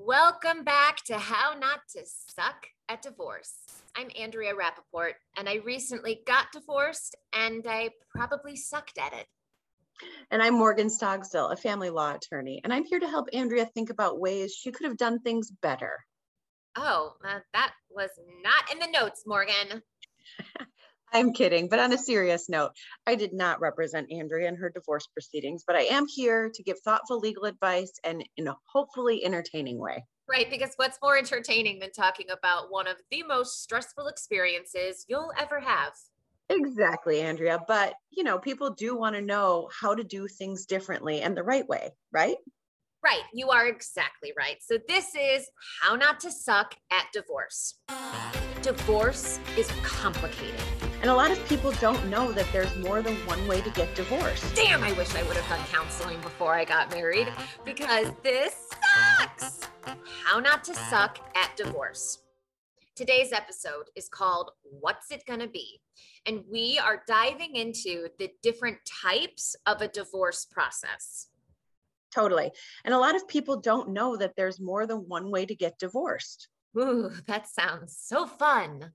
Welcome back to How Not to Suck at Divorce. I'm Andrea Rappaport, and I recently got divorced, and I probably sucked at it. And I'm Morgan Stogstill, a family law attorney, and I'm here to help Andrea think about ways she could have done things better. Oh, that was not in the notes, Morgan. I'm kidding, but on a serious note, I did not represent Andrea in her divorce proceedings, but I am here to give thoughtful legal advice and in a hopefully entertaining way. Right, because what's more entertaining than talking about one of the most stressful experiences you'll ever have? Exactly, Andrea. But, people do want to know how to do things differently and the right way, right? Right, you are exactly right. So this is How Not to Suck at Divorce. Divorce is complicated. And a lot of people don't know that there's more than one way to get divorced. Damn, I wish I would have done counseling before I got married because this sucks. How Not to Suck at Divorce. Today's episode is called What's It Gonna Be? And we are diving into the different types of a divorce process. Totally. And a lot of people don't know that there's more than one way to get divorced. Ooh, that sounds so fun.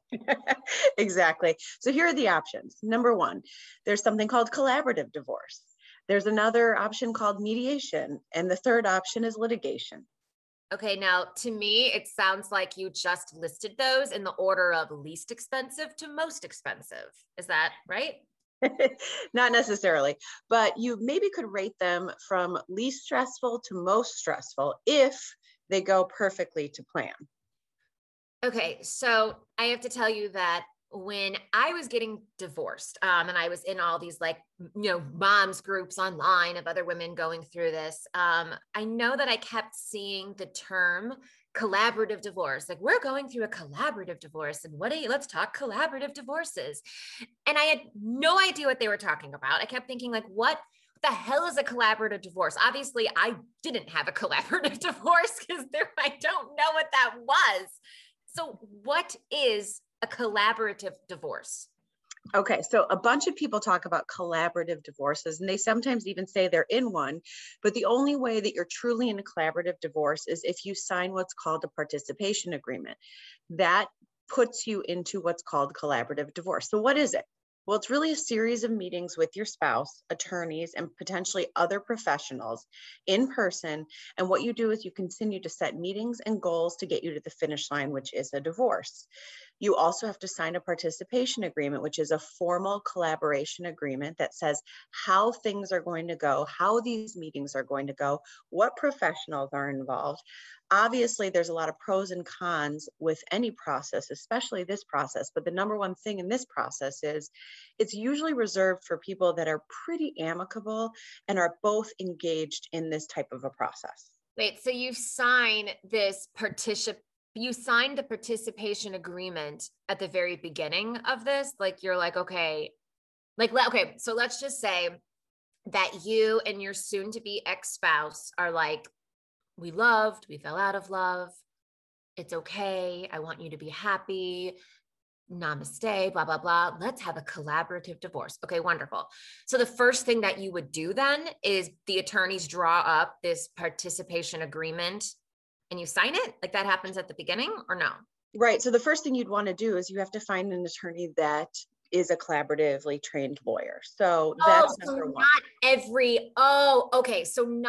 Exactly. So here are the options. Number one, there's something called collaborative divorce. There's another option called mediation. And the third option is litigation. Okay, now to me, it sounds like you just listed those in the order of least expensive to most expensive. Is that right? Not necessarily, but you maybe could rate them from least stressful to most stressful if they go perfectly to plan. Okay, so I have to tell you that when I was getting divorced, and I was in all these moms groups online of other women going through this, I know that I kept seeing the term collaborative divorce. Like, we're going through a collaborative divorce, and let's talk collaborative divorces. And I had no idea what they were talking about. I kept thinking, like, what the hell is a collaborative divorce? Obviously, I didn't have a collaborative divorce because I don't know what that was. So what is a collaborative divorce? Okay, so a bunch of people talk about collaborative divorces, and they sometimes even say they're in one, but the only way that you're truly in a collaborative divorce is if you sign what's called a participation agreement. That puts you into what's called collaborative divorce. So what is it? Well, it's really a series of meetings with your spouse, attorneys, and potentially other professionals in person. And what you do is you continue to set meetings and goals to get you to the finish line, which is a divorce. You also have to sign a participation agreement, which is a formal collaboration agreement that says how things are going to go, how these meetings are going to go, what professionals are involved. Obviously, there's a lot of pros and cons with any process, especially this process. But the number one thing in this process is it's usually reserved for people that are pretty amicable and are both engaged in this type of a process. Wait, so you signed the participation agreement at the very beginning of this? Like, you're like, okay, so let's just say that you and your soon-to-be ex-spouse are like, we fell out of love. It's okay. I want you to be happy. Namaste, blah, blah, blah. Let's have a collaborative divorce. Okay, wonderful. So the first thing that you would do then is the attorneys draw up this participation agreement and you sign it? Like, that happens at the beginning or no? Right. So the first thing you'd want to do is you have to find an attorney that is a collaboratively trained lawyer. So that's number one. Okay.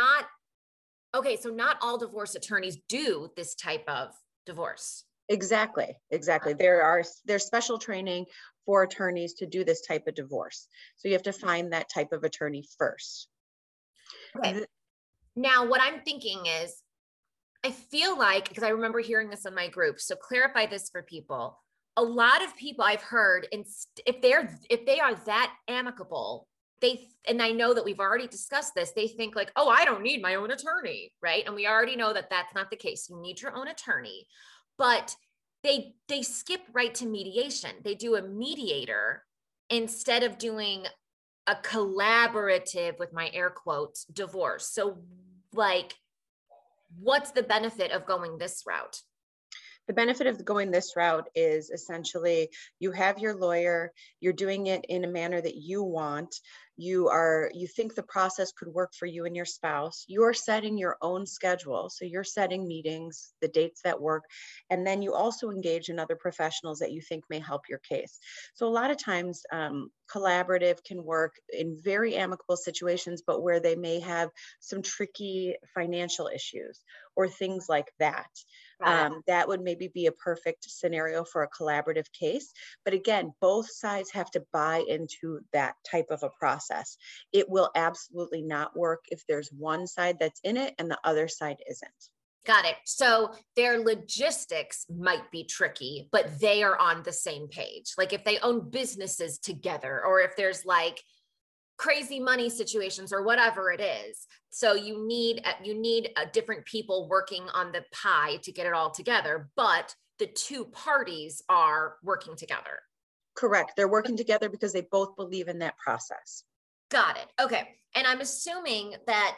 So not all divorce attorneys do this type of divorce. Exactly. There's special training for attorneys to do this type of divorce. So you have to find that type of attorney first. Okay. Now, what I'm thinking is, I feel like, because I remember hearing this in my group, so clarify this for people. A lot of people I've heard, if they are that amicable, and I know that we've already discussed this, they think like, oh, I don't need my own attorney, right? And we already know that that's not the case. You need your own attorney, but they skip right to mediation. They do a mediator instead of doing a collaborative, with my air quotes, divorce. So like, what's the benefit of going this route? The benefit of going this route is essentially you have your lawyer, you're doing it in a manner that you want. you think the process could work for you and your spouse, you're setting your own schedule. So you're setting meetings, the dates that work, and then you also engage in other professionals that you think may help your case. So a lot of times collaborative can work in very amicable situations, but where they may have some tricky financial issues or things like that. That would maybe be a perfect scenario for a collaborative case. But again, both sides have to buy into that type of a process. It will absolutely not work if there's one side that's in it and the other side isn't. Got it. So their logistics might be tricky, but they are on the same page. Like if they own businesses together, or if there's like crazy money situations or whatever it is. So you need different people working on the pie to get it all together, but the two parties are working together. Correct. They're working together because they both believe in that process. Got it. Okay. And I'm assuming that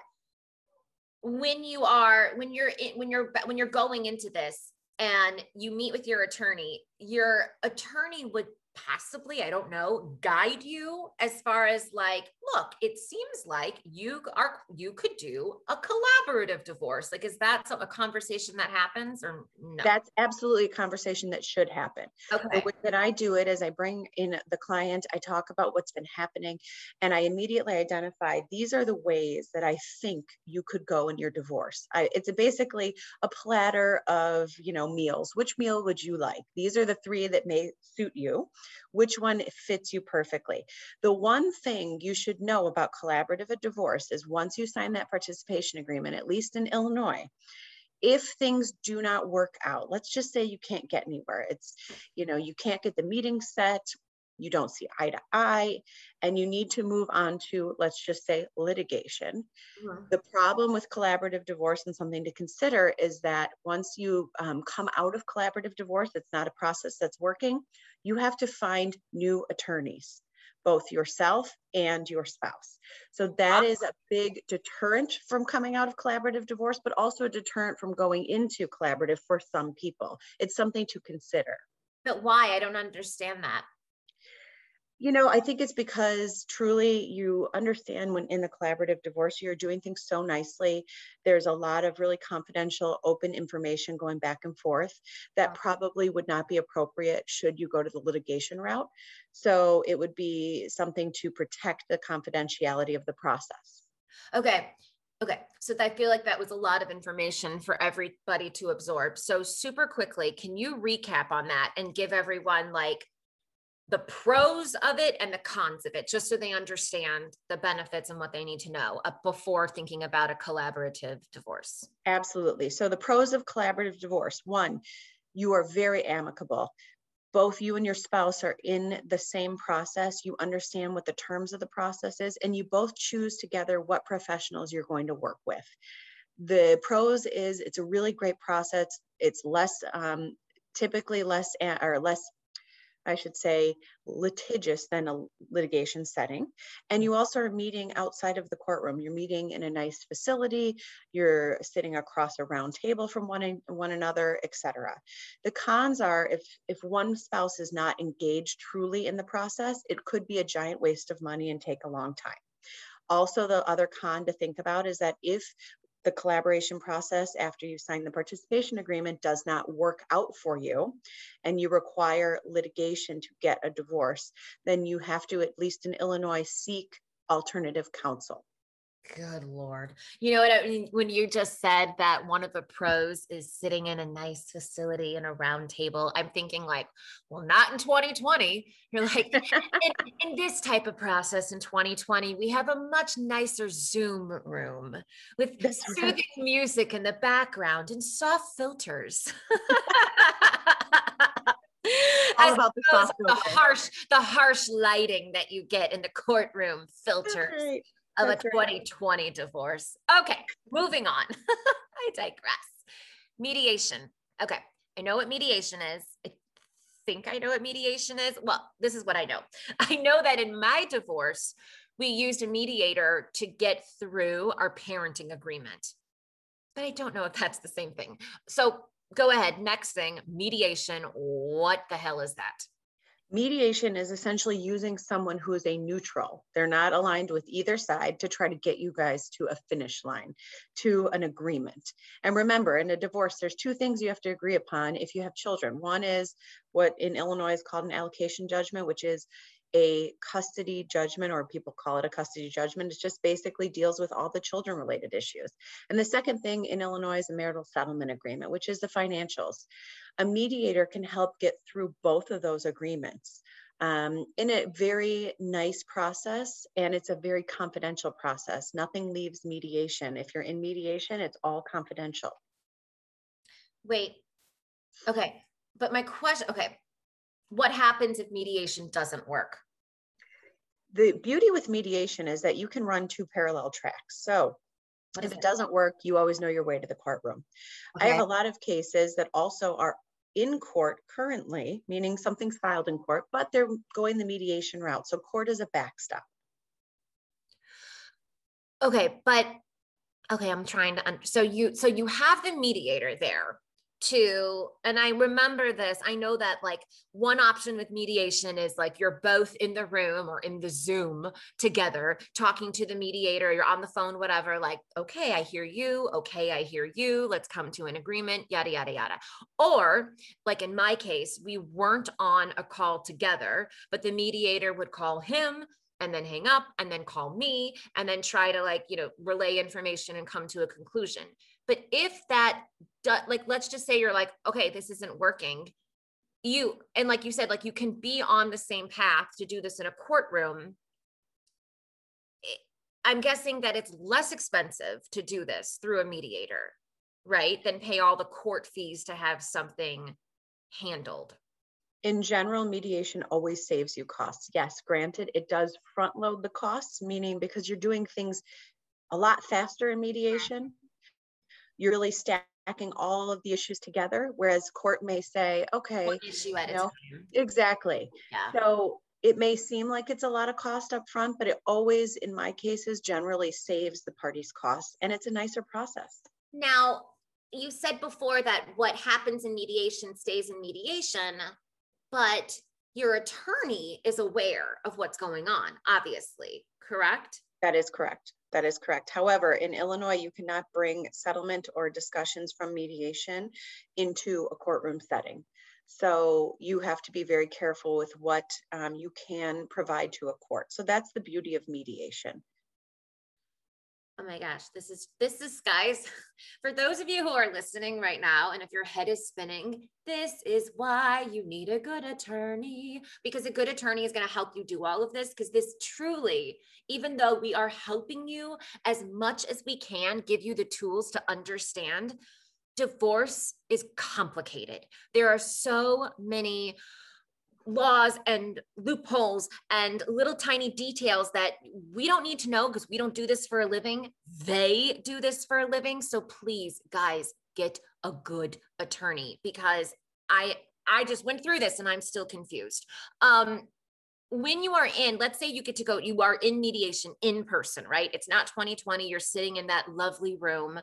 when you're going into this and you meet with your attorney would possibly, I don't know, guide you as far as like, look, it seems like you could do a collaborative divorce. Like, is that a conversation that happens or no? That's absolutely a conversation that should happen. Okay. The way that I do it is I bring in the client, I talk about what's been happening, and I immediately identify these are the ways that I think you could go in your divorce. It's basically a platter of, meals. Which meal would you like? These are the 3 that may suit you. Which one fits you perfectly? The one thing you should know about collaborative divorce is once you sign that participation agreement, at least in Illinois, if things do not work out, let's just say you can't get anywhere. It's, you can't get the meeting set, you don't see eye to eye, and you need to move on to, let's just say, litigation. Mm-hmm. The problem with collaborative divorce, and something to consider, is that once you come out of collaborative divorce, it's not a process that's working. You have to find new attorneys, both yourself and your spouse. So that is a big deterrent from coming out of collaborative divorce, but also a deterrent from going into collaborative for some people. It's something to consider. But why? I don't understand that. I think it's because truly you understand when in the collaborative divorce, you're doing things so nicely. There's a lot of really confidential, open information going back and forth that probably would not be appropriate should you go to the litigation route. So it would be something to protect the confidentiality of the process. Okay. So I feel like that was a lot of information for everybody to absorb. So super quickly, can you recap on that and give everyone like the pros of it and the cons of it, just so they understand the benefits and what they need to know before thinking about a collaborative divorce? Absolutely. So the pros of collaborative divorce: 1, you are very amicable. Both you and your spouse are in the same process. You understand what the terms of the process is, and you both choose together what professionals you're going to work with. The pros is it's a really great process. It's typically less I should say, litigious than a litigation setting. And you also are meeting outside of the courtroom. You're meeting in a nice facility. You're sitting across a round table from one another, etc. The cons are if one spouse is not engaged truly in the process, it could be a giant waste of money and take a long time. Also, the other con to think about is that if the collaboration process after you sign the participation agreement does not work out for you and you require litigation to get a divorce, then you have to, at least in Illinois, seek alternative counsel. Good Lord. You know what I mean? When you just said that one of the pros is sitting in a nice facility in a round table, I'm thinking like, well, not in 2020. You're like, in this type of process in 2020, we have a much nicer Zoom room with soothing music in the background and soft filters. All about the soft filters. The harsh lighting that you get in the courtroom filters. Right. Of a 2020 divorce. Okay, moving on. I digress. Mediation. Okay, I know what mediation is. I think I know what mediation is. Well, this is what I know. I know that in my divorce, we used a mediator to get through our parenting agreement. But I don't know if that's the same thing. So go ahead. Next thing, mediation. What the hell is that? Mediation is essentially using someone who is a neutral. They're not aligned with either side to try to get you guys to a finish line, to an agreement. And remember, in a divorce, there's two things you have to agree upon if you have children. One is what in Illinois is called an allocation judgment, which is a custody judgment, or people call it a custody judgment. It just basically deals with all the children related issues. And the second thing in Illinois is a marital settlement agreement, which is the financials. A mediator can help get through both of those agreements in a very nice process, and it's a very confidential process. Nothing leaves mediation. If you're in mediation, it's all confidential. Wait, okay. But my question, okay, what happens if mediation doesn't work? The beauty with mediation is that you can run two parallel tracks. So if it doesn't work, you always know your way to the courtroom. Okay. I have a lot of cases that also are in court currently, meaning something's filed in court, but they're going the mediation route. So court is a backstop. Okay, but okay, I'm trying to, so you have the mediator there to, and I remember this, I know that like one option with mediation is like you're both in the room or in the Zoom together talking to the mediator, you're on the phone, whatever, like, okay, I hear you. Okay, I hear you. Let's come to an agreement, yada, yada, yada. Or like in my case, we weren't on a call together, but the mediator would call him and then hang up and then call me and then try to like, you know, relay information and come to a conclusion. But if that, like, let's just say you're like, okay, this isn't working. And like you said, like you can be on the same path to do this in a courtroom. I'm guessing that it's less expensive to do this through a mediator, right? Than pay all the court fees to have something handled. In general, mediation always saves you costs. Yes, granted, it does front load the costs, meaning because you're doing things a lot faster in mediation, you're really stacking all of the issues together, whereas court may say, okay, one issue at a time. Exactly. Yeah. So it may seem like it's a lot of cost up front, but it always, in my cases, generally saves the parties costs, and it's a nicer process. Now, you said before that what happens in mediation stays in mediation, but your attorney is aware of what's going on, obviously, correct? That is correct. That is correct. However, in Illinois, you cannot bring settlement or discussions from mediation into a courtroom setting. So you have to be very careful with what you can provide to a court. So that's the beauty of mediation. Oh my gosh, this is guys, for those of you who are listening right now, and if your head is spinning, this is why you need a good attorney, because a good attorney is going to help you do all of this, because this truly, even though we are helping you as much as we can, give you the tools to understand, divorce is complicated. There are so many laws and loopholes and little tiny details that we don't need to know because we don't do this for a living. They do this for a living. So please, guys, get a good attorney, because I just went through this and I'm still confused. When you are in, let's say you get to go, you are in mediation in person, right? It's not 2020. You're sitting in that lovely room.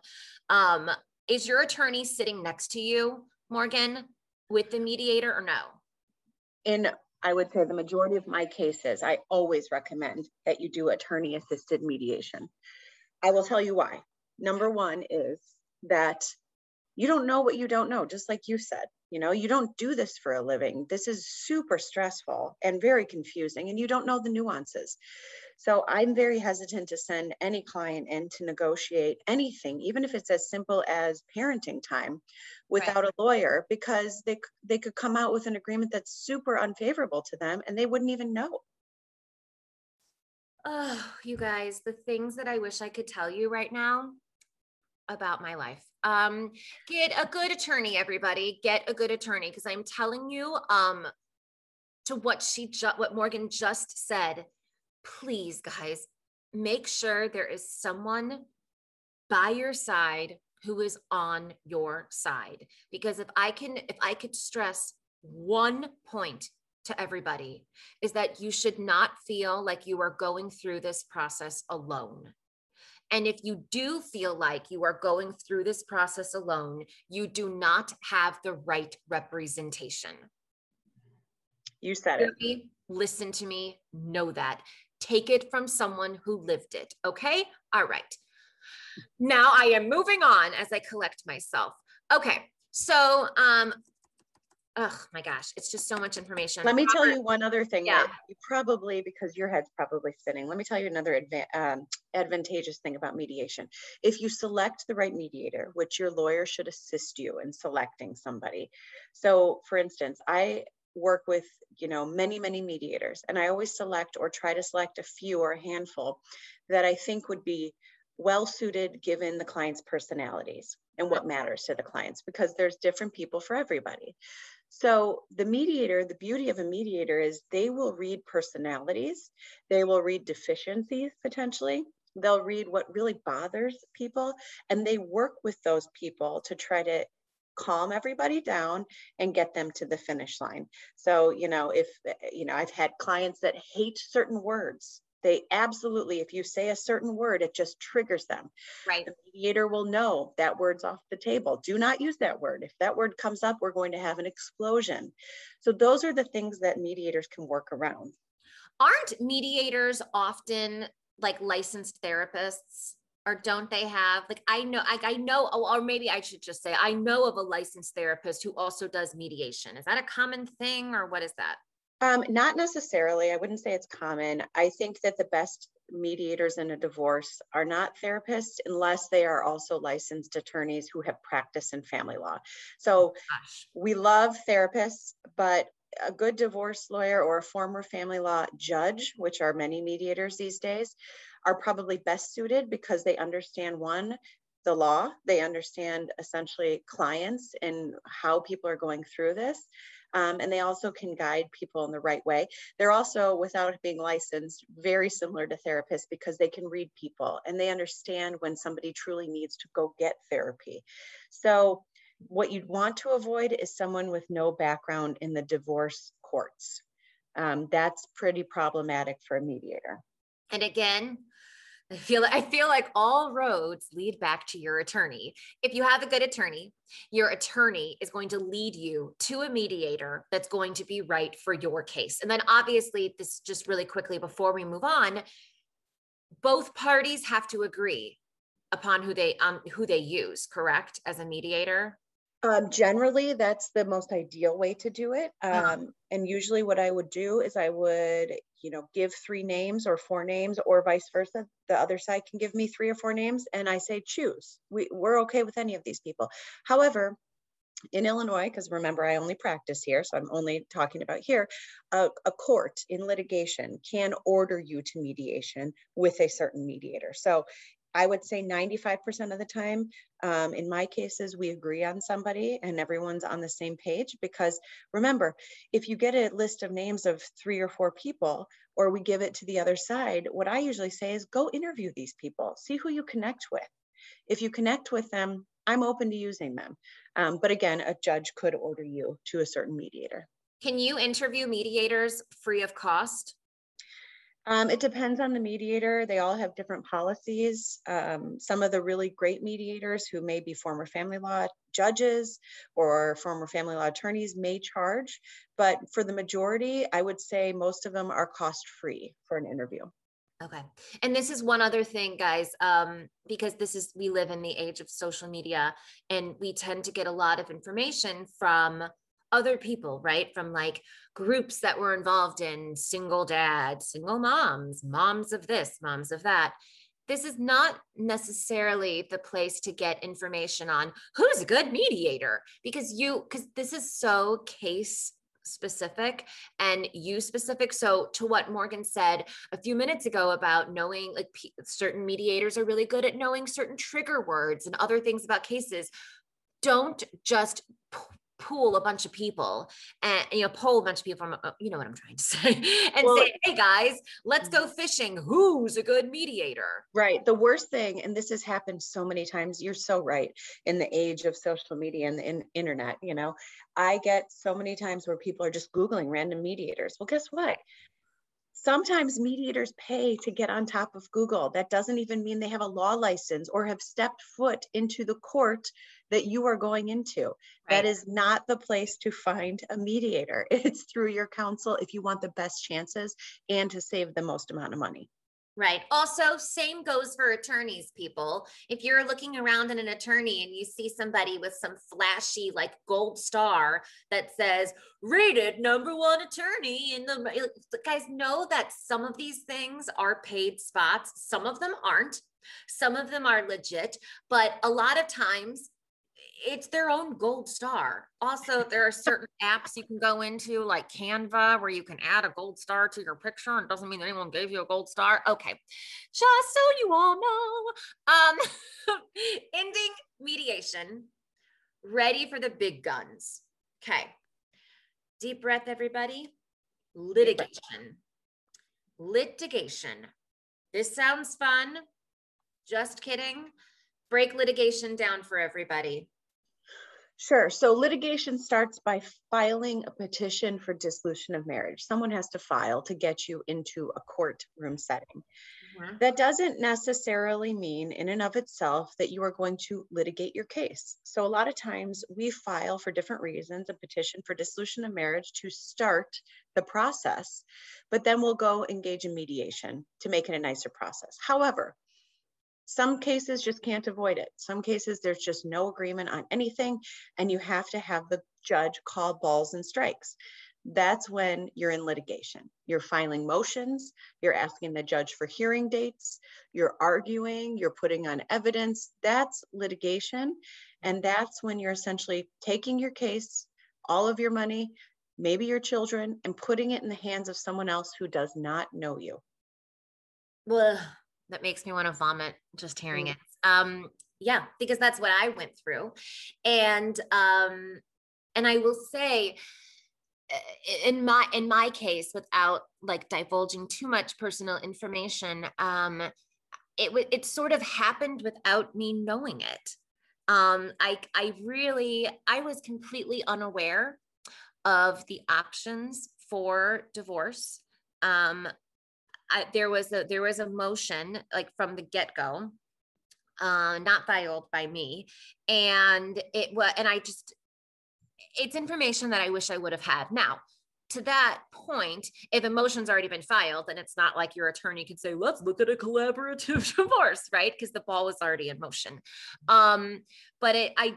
Is your attorney sitting next to you, Morgan, with the mediator, or no? In, I would say, the majority of my cases, I always recommend that you do attorney-assisted mediation. I will tell you why. Number one is that you don't know what you don't know, just like you said. You know, you don't do this for a living. This is super stressful and very confusing, and you don't know the nuances. So I'm very hesitant to send any client in to negotiate anything, even if it's as simple as parenting time, without a lawyer, because they could come out with an agreement that's super unfavorable to them and they wouldn't even know. Oh, you guys, the things that I wish I could tell you right now about my life. Get a good attorney, everybody. Get a good attorney, because I'm telling you, to what Morgan just said, please, guys, make sure there is someone by your side who is on your side. Because if I could stress one point to everybody, is that you should not feel like you are going through this process alone. And if you do feel like you are going through this process alone, you do not have the right representation. You said Hear it. me, listen to me, know that. Take it from someone who lived it. Okay. All right. Now I am moving on as I collect myself. Okay. So, oh my gosh, it's just so much information. Let me tell Robert, you one other thing yeah. that you probably, because your head's probably spinning, let me tell you another advantageous thing about mediation. If you select the right mediator, which your lawyer should assist you in selecting somebody. So for instance, I work with, many, many mediators, and I always select or try to select a few or a handful that I think would be well suited given the client's personalities and what matters to the clients, because there's different people for everybody. So the mediator, the beauty of a mediator is they will read personalities, they will read deficiencies potentially, they'll read what really bothers people, and they work with those people to try to calm everybody down and get them to the finish line. So, if, I've had clients that hate certain words. They absolutely, if you say a certain word, it just triggers them. Right. The mediator will know that word's off the table. Do not use that word. If that word comes up, we're going to have an explosion. So those are the things that mediators can work around. Aren't mediators often like licensed therapists? Or don't they have, like, I know, or maybe I should just say, I know of a licensed therapist who also does mediation. Is that a common thing, or what is that? Not necessarily. I wouldn't say it's common. I think that the best mediators in a divorce are not therapists unless they are also licensed attorneys who have practice in family law. So Gosh. we love therapists, but a good divorce lawyer or a former family law judge, which are many mediators these days, are probably best suited because they understand, one, the law, they understand essentially clients and how people are going through this. And they also can guide people in the right way. They're also, without being licensed, very similar to therapists because they can read people and they understand when somebody truly needs to go get therapy. So what you'd want to avoid is someone with no background in the divorce courts. That's pretty problematic for a mediator. And again, I feel like all roads lead back to your attorney. If you have a good attorney, your attorney is going to lead you to a mediator that's going to be right for your case. And then obviously, this just really quickly before we move on, both parties have to agree upon who they use, correct, as a mediator? Generally, that's the most ideal way to do it. And usually what I would do is I would, give 3 names or 4 names or vice versa. The other side can give me 3 or 4 names and I say, choose. We're okay with any of these people. However, in Illinois, because remember, I only practice here, so I'm only talking about here, a court in litigation can order you to mediation with a certain mediator. So I would say 95% of the time, in my cases, we agree on somebody and everyone's on the same page. Because remember, if you get a list of names of 3 or 4 people, or we give it to the other side, what I usually say is go interview these people, see who you connect with. If you connect with them, I'm open to using them. But again, a judge could order you to a certain mediator. Can you interview mediators free of cost? It depends on the mediator. They all have different policies. Some of the really great mediators who may be former family law judges or former family law attorneys may charge, but for the majority, I would say most of them are cost-free for an interview. Okay. And this is one other thing, guys, because we live in the age of social media and we tend to get a lot of information from other people, right? From like groups that were involved in single dads, single moms, moms of this, moms of that. This is not necessarily the place to get information on who's a good mediator because this is so case specific and you specific. So to what Morgan said a few minutes ago about knowing like certain mediators are really good at knowing certain trigger words and other things about cases, don't just pool a bunch of people and poll a bunch of people from you know what I'm trying to say and say, hey guys, let's go fishing, who's a good mediator? Right. The worst thing, and this has happened so many times, you're so right, in the age of social media and the internet, I get so many times where people are just Googling random mediators. Well, guess what? Sometimes mediators pay to get on top of Google. That doesn't even mean they have a law license or have stepped foot into the court that you are going into. Right. That is not the place to find a mediator. It's through your counsel if you want the best chances and to save the most amount of money. Right. Also, same goes for attorneys, people. If you're looking around at an attorney and you see somebody with some flashy like gold star that says rated #1 attorney in the guys, know that some of these things are paid spots. Some of them aren't. Some of them are legit, but a lot of times it's their own gold star. Also, there are certain apps you can go into like Canva where you can add a gold star to your picture. And it doesn't mean anyone gave you a gold star. Okay, just so you all know. Ending mediation, ready for the big guns. Okay, deep breath, everybody. Litigation. Litigation. This sounds fun. Just kidding. Break litigation down for everybody. Sure. So litigation starts by filing a petition for dissolution of marriage. Someone has to file to get you into a courtroom setting. Mm-hmm. That doesn't necessarily mean in and of itself that you are going to litigate your case. So a lot of times we file for different reasons, a petition for dissolution of marriage to start the process, but then we'll go engage in mediation to make it a nicer process. However, some cases just can't avoid it. Some cases there's just no agreement on anything, and you have to have the judge call balls and strikes. That's when you're in litigation. You're filing motions, you're asking the judge for hearing dates, you're arguing, you're putting on evidence. That's litigation. And that's when you're essentially taking your case, all of your money, maybe your children, and putting it in the hands of someone else who does not know you. Well, that makes me want to vomit just hearing it. Yeah, because that's what I went through. And I will say in my case, without like divulging too much personal information, it sort of happened without me knowing it. I was completely unaware of the options for divorce. There was a motion like from the get-go, not filed by me. And it's information that I wish I would have had. Now, to that point, if a motion's already been filed, then it's not like your attorney could say, let's look at a collaborative divorce, right? Because the ball was already in motion. But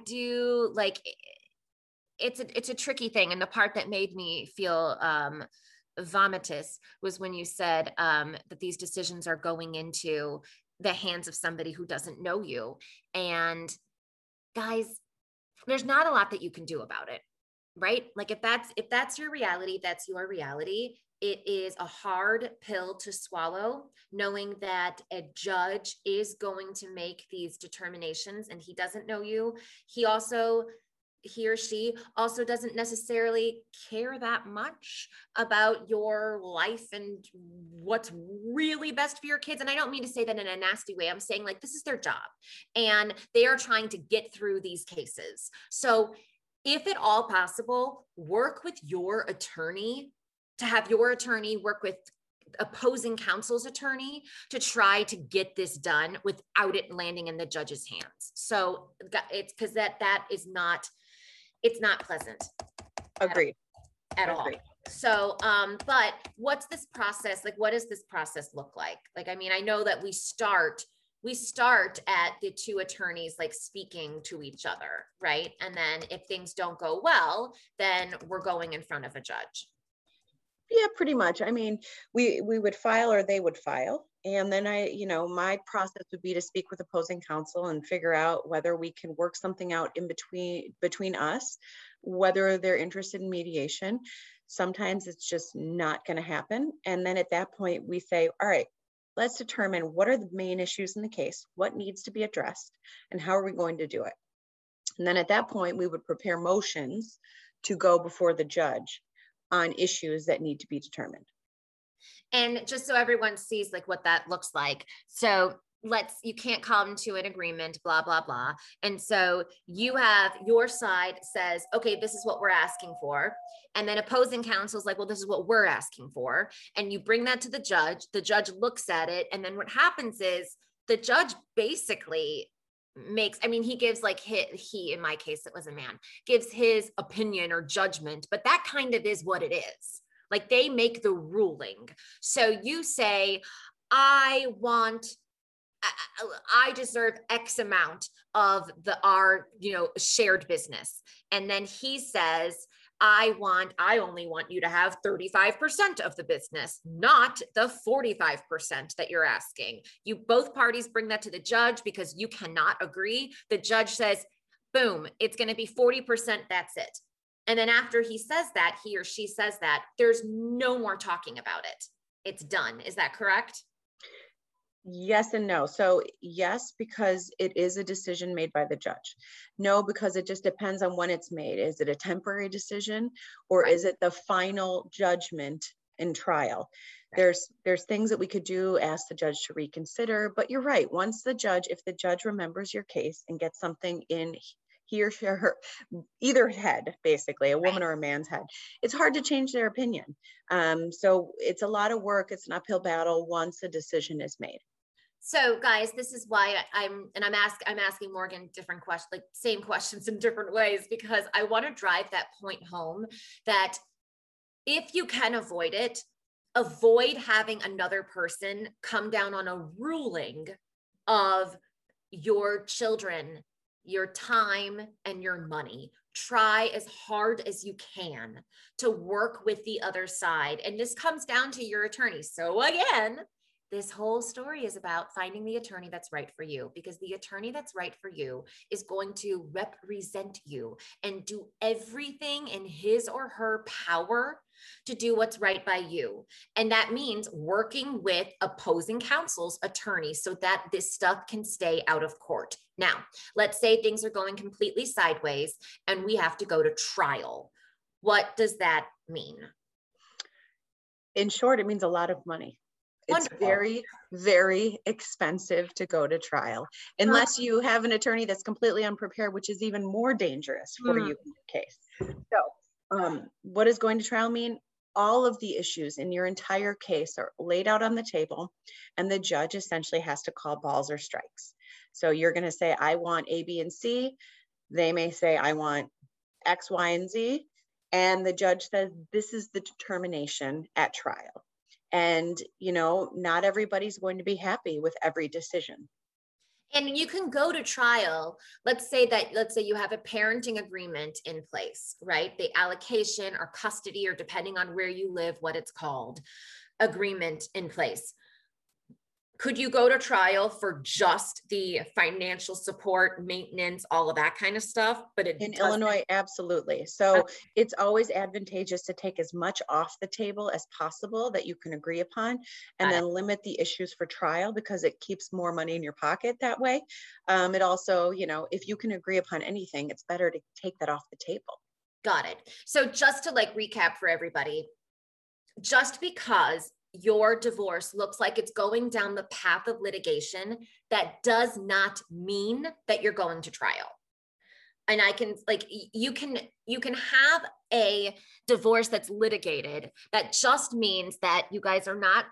it's a tricky thing. And the part that made me feel vomitous was when you said that these decisions are going into the hands of somebody who doesn't know you. And guys, there's not a lot that you can do about it, right? Like if that's your reality, that's your reality. It is a hard pill to swallow, knowing that a judge is going to make these determinations and he doesn't know you. He or she also doesn't necessarily care that much about your life and what's really best for your kids. And I don't mean to say that in a nasty way. I'm saying like, this is their job and they are trying to get through these cases. So if at all possible, work with your attorney, to have your attorney work with opposing counsel's attorney to try to get this done without it landing in the judge's hands. So it's because that is not, it's not pleasant. Agreed. At all. So, but what's this process? Like, what does this process look like? Like, I mean, I know that we start at the two attorneys, like speaking to each other, right? And then if things don't go well, then we're going in front of a judge. Yeah, pretty much. I mean, we would file or they would file. And then my process would be to speak with opposing counsel and figure out whether we can work something out in between us, whether they're interested in mediation. Sometimes it's just not going to happen. And then at that point we say, all right, let's determine what are the main issues in the case, what needs to be addressed, and how are we going to do it? And then at that point, we would prepare motions to go before the judge on issues that need to be determined. And just so everyone sees like what that looks like. So you can't come to an agreement, blah, blah, blah. And so you have your side says, okay, this is what we're asking for. And then opposing counsel is like, well, this is what we're asking for. And you bring that to the judge looks at it. And then what happens is the judge basically makes, I mean, he gives like he, in my case, it was a man, gives his opinion or judgment, but that kind of is what it is. Like they make the ruling. So you say, I deserve X amount of our, shared business. And then he says, I only want you to have 35% of the business, not the 45% that you're asking. You both parties bring that to the judge because you cannot agree. The judge says, boom, it's going to be 40%. That's it. And then after he says that, he or she says that, there's no more talking about it. It's done. Is that correct? Yes and no. So yes, because it is a decision made by the judge. No, because it just depends on when it's made. Is it a temporary decision or is it the final judgment in trial? There's things that we could do, ask the judge to reconsider, but you're right. Once if the judge remembers your case and gets something in he or she or her, either head, basically a woman or a man's head, it's hard to change their opinion. So it's a lot of work. It's an uphill battle once a decision is made. So guys, this is why I'm asking Morgan different questions, like same questions in different ways, because I want to drive that point home that if you can avoid it, avoid having another person come down on a ruling of your children, your time, and your money. Try as hard as you can to work with the other side. And this comes down to your attorney. So again, this whole story is about finding the attorney that's right for you, because the attorney that's right for you is going to represent you and do everything in his or her power to do what's right by you. And that means working with opposing counsel's attorney so that this stuff can stay out of court. Now, let's say things are going completely sideways and we have to go to trial. What does that mean? In short, it means a lot of money. It's Wonderful. very, very expensive to go to trial unless you have an attorney that's completely unprepared, which is even more dangerous for you in your case. So what does going to trial mean? All of the issues in your entire case are laid out on the table, and the judge essentially has to call balls or strikes. So you're going to say, I want A, B, and C. They may say, I want X, Y, and Z. And the judge says, this is the determination at trial. And, not everybody's going to be happy with every decision. And you can go to trial. Let's say you have a parenting agreement in place, right? The allocation or custody, or depending on where you live, what it's called, agreement in place. Could you go to trial for just the financial support, maintenance, all of that kind of stuff? But in Illinois, absolutely. So it's always advantageous to take as much off the table as possible that you can agree upon, and then limit the issues for trial, because it keeps more money in your pocket that way. It also, if you can agree upon anything, it's better to take that off the table. Got it. So just to recap for everybody, just because your divorce looks like it's going down the path of litigation, that does not mean that you're going to trial. And you can have a divorce that's litigated. That just means that you guys are not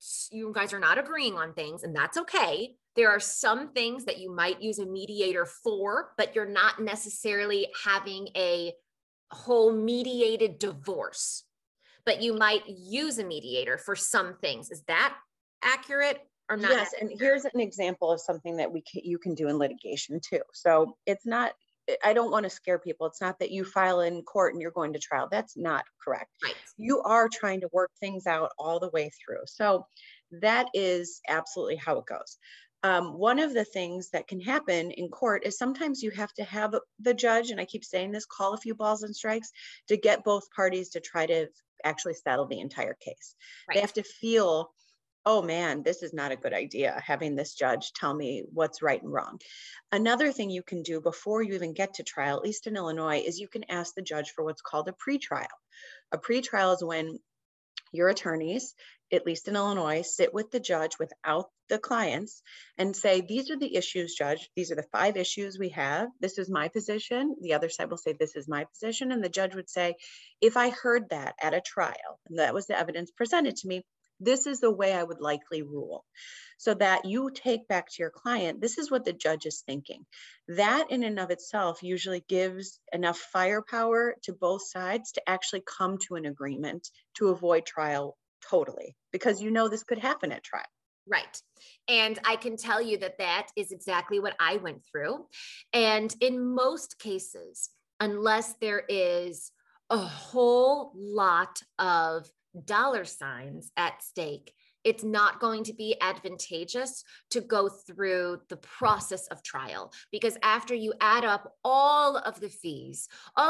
agreeing on things, and that's okay. There are some things that you might use a mediator for, but you're not necessarily having a whole mediated divorce. But you might use a mediator for some things. Is that accurate or not? Yes, and here's an example of something that you can do in litigation too. So it's not, I don't want to scare people. It's not that you file in court and you're going to trial. That's not correct. Right. You are trying to work things out all the way through. So that is absolutely how it goes. One of the things that can happen in court is sometimes you have to have the judge, and I keep saying this, call a few balls and strikes to get both parties to try to actually settle the entire case. Right. They have to feel, oh man, this is not a good idea, having this judge tell me what's right and wrong. Another thing you can do before you even get to trial, at least in Illinois, is you can ask the judge for what's called a pretrial. A pretrial is when your attorneys, at least in Illinois, sit with the judge without the clients and say, these are the issues, judge. These are the 5 issues we have. This is my position. The other side will say, this is my position. And the judge would say, if I heard that at a trial, and that was the evidence presented to me, this is the way I would likely rule. So that you take back to your client, this is what the judge is thinking. That in and of itself usually gives enough firepower to both sides to actually come to an agreement to avoid trial totally, because you know this could happen at trial. Right. And I can tell you that that is exactly what I went through. And in most cases, unless there is a whole lot of dollar signs at stake, it's not going to be advantageous to go through the process of trial, because after you add up all of the fees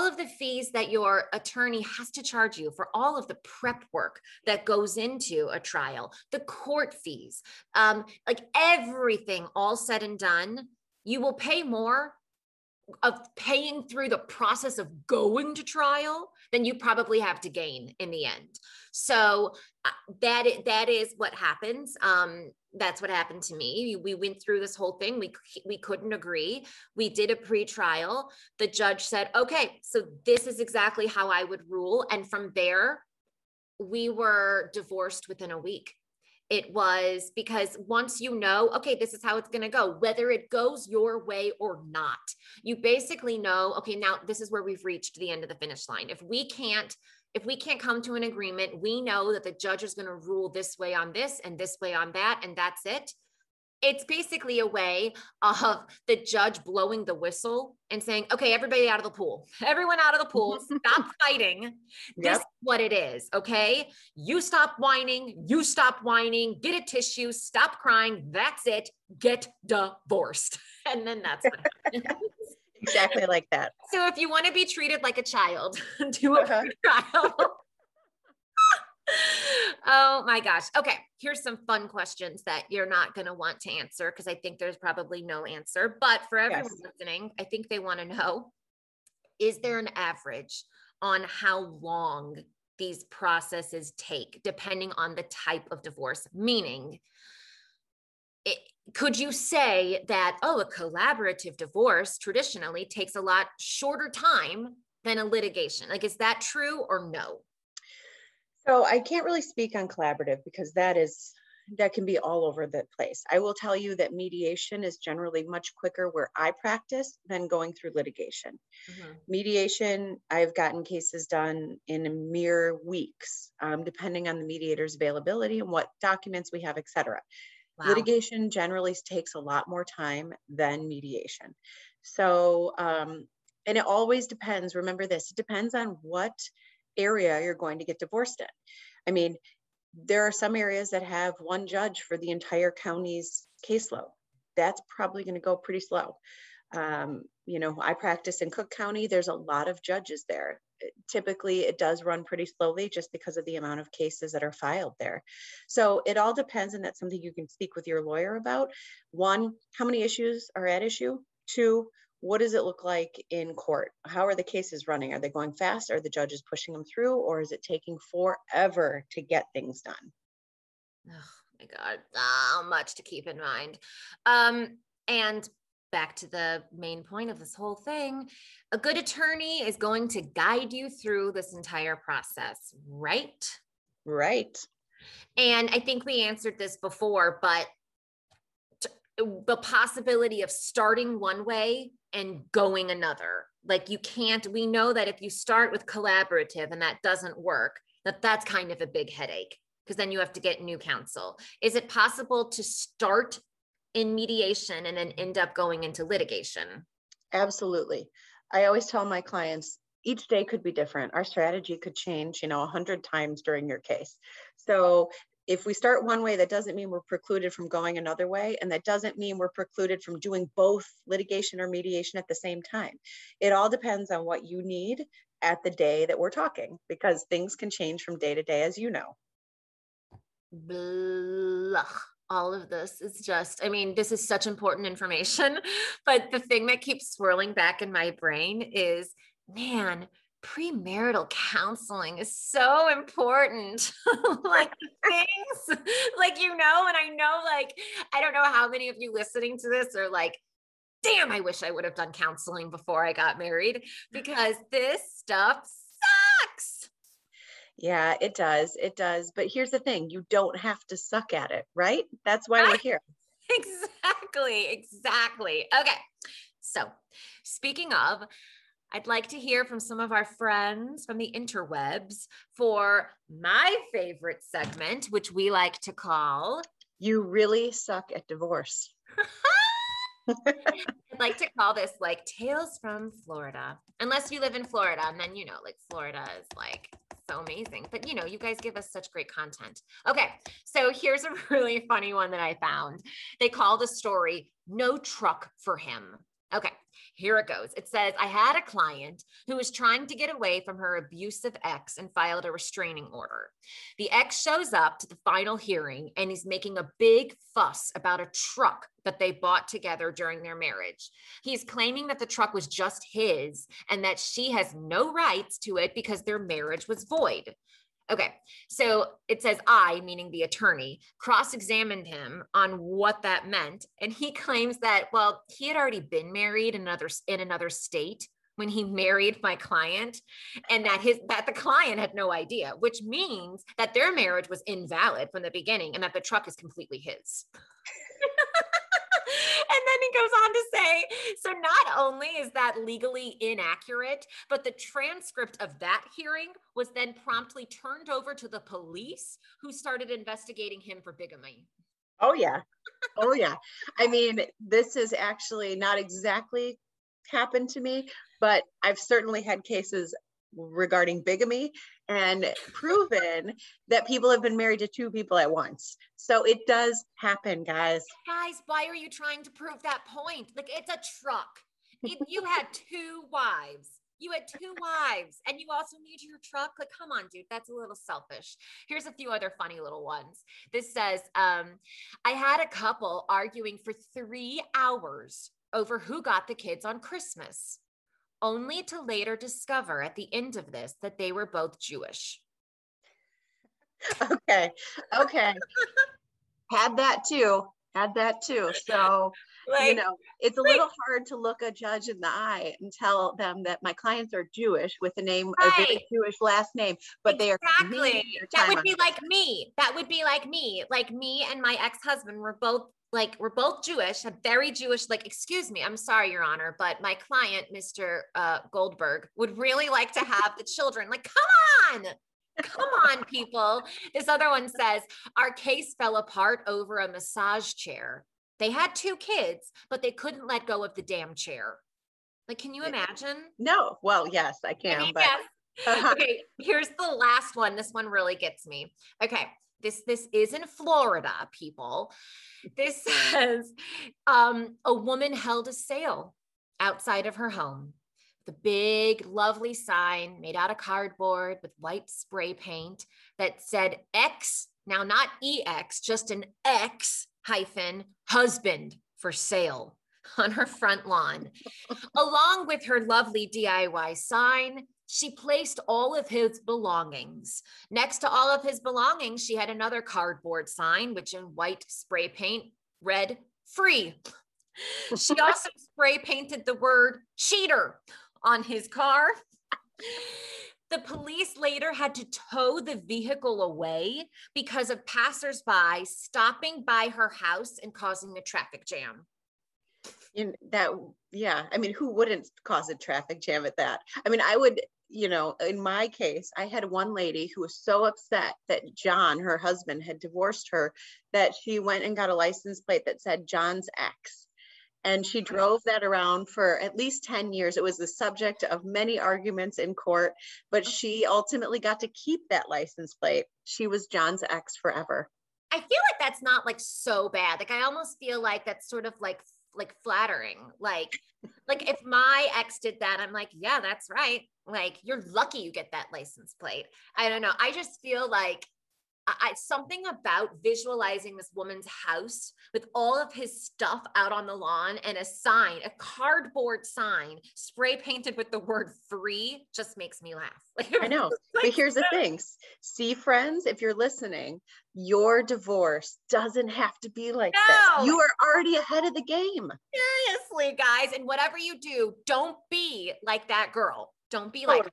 that your attorney has to charge you for all of the prep work that goes into a trial, the court fees, like everything all said and done, you will pay more of paying through the process of going to trial than you probably have to gain in the end. So that is what happens. That's what happened to me. We went through this whole thing. We couldn't agree. We did a pre-trial. The judge said, okay, so this is exactly how I would rule. And from there, we were divorced within a week. It was because once you know, okay, this is how it's going to go, whether it goes your way or not, you basically know, okay, now this is where we've reached the end of the finish line. If we can't come to an agreement, we know that the judge is going to rule this way on this and this way on that, and that's it. It's basically a way of the judge blowing the whistle and saying, okay, everybody out of the pool, everyone out of the pool, stop fighting. This is what it is. Okay. You stop whining, get a tissue, stop crying. That's it. Get divorced. And then that's what happens. Exactly like that. So if you want to be treated like a child, do a trial. Oh my gosh. Okay. Here's some fun questions that you're not going to want to answer, because I think there's probably no answer, but for everyone listening, I think they want to know, is there an average on how long these processes take depending on the type of divorce? Meaning, could you say that, a collaborative divorce traditionally takes a lot shorter time than a litigation? Like, is that true or no? So I can't really speak on collaborative because that can be all over the place. I will tell you that mediation is generally much quicker where I practice than going through litigation. Mm-hmm. Mediation, I've gotten cases done in mere weeks, depending on the mediator's availability and what documents we have, et cetera. Wow. Litigation generally takes a lot more time than mediation. So, and it always depends. Remember this, it depends on what area you're going to get divorced in. I mean, there are some areas that have one judge for the entire county's caseload. That's probably going to go pretty slow. I practice in Cook County. There's a lot of judges there. Typically, it does run pretty slowly just because of the amount of cases that are filed there. So it all depends, and that's something you can speak with your lawyer about. 1, how many issues are at issue? 2, what does it look like in court? How are the cases running? Are they going fast? Are the judges pushing them through, or is it taking forever to get things done? Oh my God, so much to keep in mind. And back to the main point of this whole thing, a good attorney is going to guide you through this entire process, right? Right. And I think we answered this before, but the possibility of starting one way and going another. Like we know that if you start with collaborative and that doesn't work, that's kind of a big headache, because then you have to get new counsel. Is it possible to start in mediation and then end up going into litigation? Absolutely. I always tell my clients, each day could be different. Our strategy could change, 100 times during your case. So if we start one way, that doesn't mean we're precluded from going another way. And that doesn't mean we're precluded from doing both litigation or mediation at the same time. It all depends on what you need at the day that we're talking, because things can change from day to day, as you know. Blah. All of this is just, this is such important information, but the thing that keeps swirling back in my brain is, man, premarital counseling is so important. Like things like, you know, and I know, like, I don't know how many of you listening to this are like, damn, I wish I would have done counseling before I got married, because this stuff sucks. Yeah, it does. It does. But here's the thing, you don't have to suck at it, right? That's why we're here. Exactly. Okay. So, speaking of, I'd like to hear from some of our friends from the interwebs for my favorite segment, which we like to call You Really Suck at Divorce. I'd like to call this like Tales from Florida. Unless you live in Florida, and then, you know, like Florida is like so amazing. But, you know, you guys give us such great content. Okay. So here's a really funny one that I found. They call the story No Truck for Him. Okay, here it goes. It says, I had a client who was trying to get away from her abusive ex and filed a restraining order. The ex shows up to the final hearing and he's making a big fuss about a truck that they bought together during their marriage. He's claiming that the truck was just his and that she has no rights to it because their marriage was void. Okay, so it says I, meaning the attorney, cross-examined him on what that meant. And he claims that, well, he had already been married in another state when he married my client, and that the client had no idea, which means that their marriage was invalid from the beginning and that the truck is completely his. And then he goes on to say, so not only is that legally inaccurate, but the transcript of that hearing was then promptly turned over to the police, who started investigating him for bigamy. Oh, yeah. Oh, yeah. I mean, this is actually not exactly happened to me, but I've certainly had cases regarding bigamy and proven that people have been married to two people at once. So it does happen, guys. Guys, why are you trying to prove that point? Like, it's a truck. You had two wives. You had two wives and you also need your truck. Like, come on, dude, that's a little selfish. Here's a few other funny little ones. This says, I had a couple arguing for 3 hours over who got the kids on Christmas, only to later discover at the end of this that they were both Jewish. Okay. Had that too. So, like, you know, it's a little hard to look a judge in the eye and tell them that my clients are Jewish with a name, a very Jewish last name, but they are. Exactly. That would be like me. That would be like me. Like me and my ex-husband were both Jewish, a very Jewish, like, excuse me, I'm sorry, Your Honor, but my client, Mr. Goldberg, would really like to have the children. Like, come on, people. This other one says, our case fell apart over a massage chair. They had 2 kids, but they couldn't let go of the damn chair. Like, can you imagine? No. Well, yes, I can. But yes. Okay, here's the last one. This one really gets me. Okay. This is in Florida, people. This says, a woman held a sale outside of her home. The big, lovely sign made out of cardboard with white spray paint that said X, now not EX, just an X hyphen husband for sale on her front lawn. Along with her lovely DIY sign, she placed all of his belongings. Next to all of his belongings, she had another cardboard sign, which in white spray paint read free. She also spray painted the word cheater on his car. The police later had to tow the vehicle away because of passersby stopping by her house and causing a traffic jam. Yeah. I mean, who wouldn't cause a traffic jam at that? I mean, I would, you know, in my case, I had one lady who was so upset that John, her husband, had divorced her that she went and got a license plate that said John's ex. And she drove that around for at least 10 years. It was the subject of many arguments in court, but she ultimately got to keep that license plate. She was John's ex forever. I feel like that's not like so bad. Like, I almost feel like that's sort of like flattering. Like if my ex did that, I'm like, yeah, that's right. Like, you're lucky you get that license plate. I don't know. I just feel like something about visualizing this woman's house with all of his stuff out on the lawn and a sign, a cardboard sign spray painted with the word free, just makes me laugh. I know, but here's the thing. See, friends, if you're listening, your divorce doesn't have to be like this. You are already ahead of the game. Seriously, guys. And whatever you do, don't be like that girl. Don't be like her.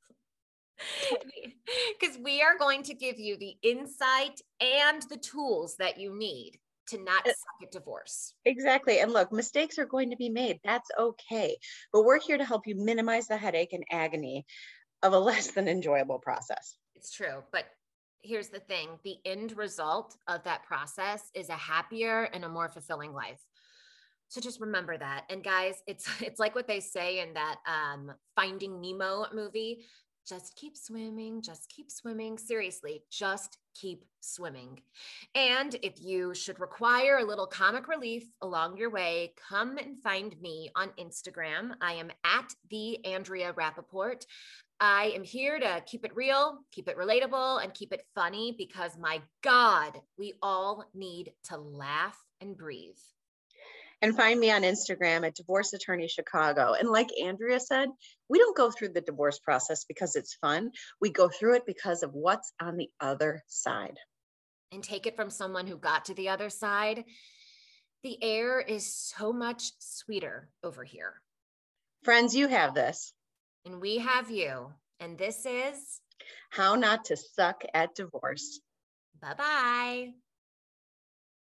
Because we are going to give you the insight and the tools that you need to not suck at divorce. Exactly. And look, mistakes are going to be made. That's okay. But we're here to help you minimize the headache and agony of a less than enjoyable process. It's true. But here's the thing. The end result of that process is a happier and a more fulfilling life. So just remember that. And guys, it's like what they say in that Finding Nemo movie. Just keep swimming, just keep swimming. Seriously, just keep swimming. And if you should require a little comic relief along your way, come and find me on Instagram. I am at the Andrea Rappaport. I am here to keep it real, keep it relatable, and keep it funny because my God, we all need to laugh and breathe. And find me on Instagram at Divorce Attorney Chicago. And like Andrea said, we don't go through the divorce process because it's fun. We go through it because of what's on the other side. And take it from someone who got to the other side. The air is so much sweeter over here. Friends, you have this. And we have you. And this is How Not to Suck at Divorce. Bye-bye.